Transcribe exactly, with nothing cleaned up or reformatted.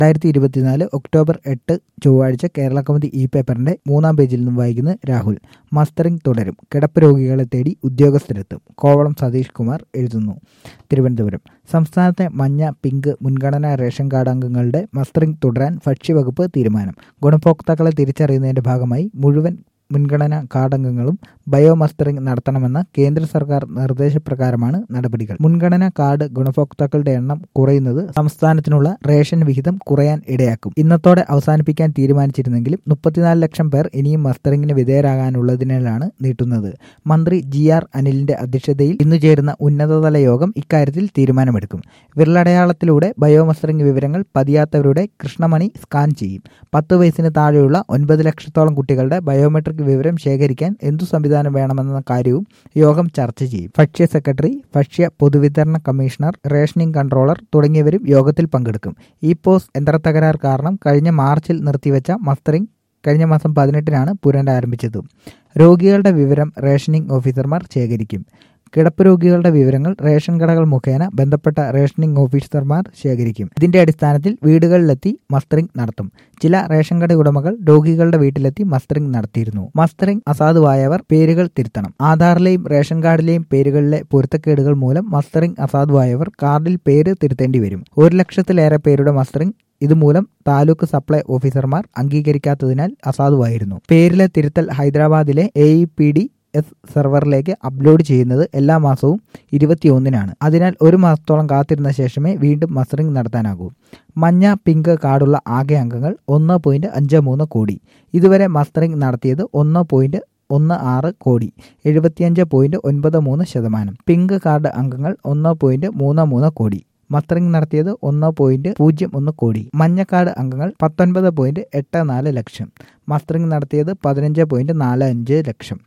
രണ്ടായിരത്തി ഇരുപത്തിനാല് ഒക്ടോബർ എട്ട് ചൊവ്വാഴ്ച കേരള കൗമുദി ഇ പേപ്പറിന്റെ മൂന്നാം പേജിൽ നിന്നും വായിക്കുന്നത് രാഹുൽ. മസ്റ്ററിംഗ് തുടരും, കിടപ്പ് രോഗികളെ തേടി ഉദ്യോഗസ്ഥരെത്തും. കോവളം സതീഷ് കുമാർ എഴുതുന്നു. തിരുവനന്തപുരം. സംസ്ഥാനത്തെ മഞ്ഞ, പിങ്ക് മുൻഗണനാ റേഷൻ കാർഡ് അംഗങ്ങളുടെ മസ്റ്ററിംഗ് തുടരാൻ ഭക്ഷ്യവകുപ്പ് തീരുമാനം. ഗുണഭോക്താക്കളെ തിരിച്ചറിയുന്നതിന്റെ ഭാഗമായി മുഴുവൻ മുൻഗണനാ കാർഡംഗങ്ങളും ബയോ മസ്റ്ററിംഗ് നടത്തണമെന്ന കേന്ദ്ര സർക്കാർ നിർദ്ദേശപ്രകാരമാണ് നടപടികൾ. മുൻഗണനാ കാർഡ് ഗുണഭോക്താക്കളുടെ എണ്ണം കുറയുന്നത് സംസ്ഥാനത്തിനുള്ള റേഷൻ വിഹിതം കുറയാൻ ഇടയാക്കും. ഇന്നത്തോടെ അവസാനിപ്പിക്കാൻ തീരുമാനിച്ചിരുന്നെങ്കിലും മുപ്പത്തിനാല് ലക്ഷം പേർ ഇനിയും മസ്റ്ററിംഗിന് വിധേയരാകാനുള്ളതിനാലാണ് നീട്ടുന്നത്. മന്ത്രി ജി ആർ അനിലിന്റെ അധ്യക്ഷതയിൽ ഇന്നു ചേരുന്ന ഉന്നതതല യോഗം ഇക്കാര്യത്തിൽ തീരുമാനമെടുക്കും. വിരലടയാളത്തിലൂടെ ബയോ മസ്റ്ററിംഗ് വിവരങ്ങൾ പതിയാത്തവരുടെ കൃഷ്ണമണി സ്കാൻ ചെയ്യും. പത്ത് വയസ്സിന് താഴെയുള്ള ഒൻപത് ലക്ഷത്തോളം കുട്ടികളുടെ ബയോമെട്രിക് വിവരം ശേഖരിക്കാൻ എന്തു സംവിധാനം വേണമെന്ന കാര്യവും യോഗം ചർച്ച ചെയ്യും. ഭക്ഷ്യ സെക്രട്ടറി, ഭക്ഷ്യ പൊതുവിതരണ കമ്മീഷണർ, റേഷനിംഗ് കൺട്രോളർ തുടങ്ങിയവരും യോഗത്തിൽ പങ്കെടുക്കും. ഇ പോസ് യന്ത്രത്തകരാർ കാരണം കഴിഞ്ഞ മാർച്ചിൽ നിർത്തിവെച്ച മസ്റ്ററിംഗ് കഴിഞ്ഞ മാസം പതിനെട്ടിനാണ് പുനരാരംഭിച്ചത്. രോഗികളുടെ വിവരം റേഷനിംഗ് ഓഫീസർമാർ ശേഖരിക്കും. കിടപ്പ് രോഗികളുടെ വിവരങ്ങൾ റേഷൻ കടകൾ മുഖേന ബന്ധപ്പെട്ട റേഷനിംഗ് ഓഫീസർമാർ ശേഖരിക്കും. ഇതിന്റെ അടിസ്ഥാനത്തിൽ വീടുകളിലെത്തി മസ്റ്ററിംഗ് നടത്തും. ചില റേഷൻ കട ഉടമകൾ രോഗികളുടെ വീട്ടിലെത്തി മസ്റ്ററിംഗ് നടത്തിയിരുന്നു. മസ്റ്ററിംഗ് അസാധുവായവർ പേരുകൾ തിരുത്തണം. ആധാറിലെയും റേഷൻ കാർഡിലെയും പേരുകളിലെ പൊരുത്തക്കേടുകൾ മൂലം മസ്റ്ററിംഗ് അസാധുവായവർ കാർഡിൽ പേര് തിരുത്തേണ്ടി വരും. ഒരു ലക്ഷത്തിലേറെ പേരുടെ മസ്റ്ററിംഗ് ഇതുമൂലം താലൂക്ക് സപ്ലൈ ഓഫീസർമാർ അംഗീകരിക്കാത്തതിനാൽ അസാധുവായിരുന്നു. പേരിലെ തിരുത്തൽ ഹൈദരാബാദിലെ A E P D S സെർവറിലേക്ക് അപ്ലോഡ് ചെയ്യുന്നത് എല്ലാ മാസവും ഇരുപത്തിയൊന്നിനാണ്. അതിനാൽ ഒരു മാസത്തോളം കാത്തിരുന്ന ശേഷമേ വീണ്ടും മസ്റ്ററിംഗ് നടത്താനാകൂ. മഞ്ഞ, പിങ്ക് കാർഡുള്ള ആകെ അംഗങ്ങൾ ഒന്ന് പോയിന്റ് അഞ്ച് മൂന്ന് കോടി. ഇതുവരെ മസ്റ്ററിംഗ് നടത്തിയത് ഒന്ന് പോയിന്റ് ഒന്ന് ആറ് കോടി, എഴുപത്തിയഞ്ച് പോയിന്റ് ഒൻപത് മൂന്ന് ശതമാനം. പിങ്ക് കാർഡ് അംഗങ്ങൾ ഒന്ന് പോയിന്റ് മൂന്ന് മൂന്ന് കോടി. മസ്റ്ററിംഗ് നടത്തിയത് ഒന്ന് പോയിന്റ് പൂജ്യം ഒന്ന് കോടി. മഞ്ഞക്കാർഡ് അംഗങ്ങൾ പത്തൊൻപത് പോയിന്റ് എട്ട് നാല് ലക്ഷം. മസ്റ്ററിംഗ് നടത്തിയത് പതിനഞ്ച് പോയിന്റ് നാല് അഞ്ച് ലക്ഷം.